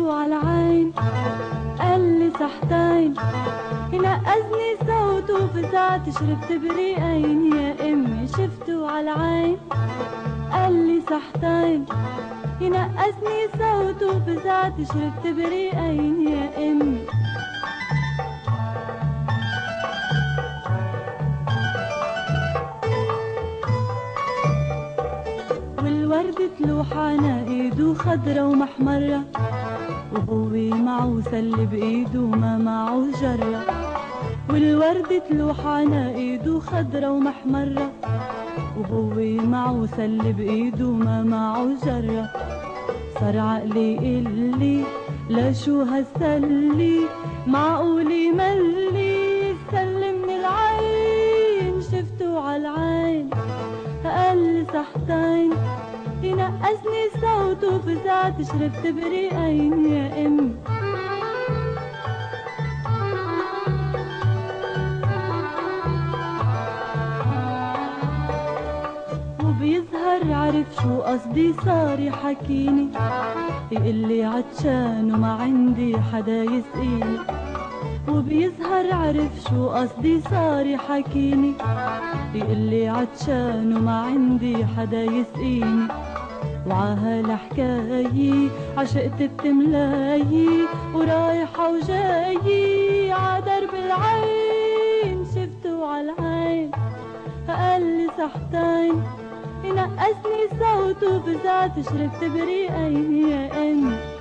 شفته عالعين قالي صحتين ينقزني صوته فزعت شربت بريقين يا امي شفته عالعين قالي صحتين ينقزني صوته فزعت شربت بريقين يا امي والورد تلوح على ايده خضرا ومحمرة وهو معه سل بايده ما معه جرة والورد تلوح على ايده خضرا ومحمرة وهو معه سل بايده ما معه جرة صار عقلي يقلي لا شو هالسلي معقولي ملي السل من العين شفته عالعين قال صحتين ينقزني صوته فزعت شربت بريقين يا امي وبيظهر عرف شو قصدي صار يحكيني يقلي عطشان وما عندي حدا يسقيني وبيظهر عرف شو قصدي صار يحكيني يقلي عطشان وما عندي حدا يسقيني وعهالحكاية عشقت بتملاي ورايحة وجاي عدرب العين شفته عالعين قالي صحتين ينقزني صوته فزعت شربت بريقين يا امي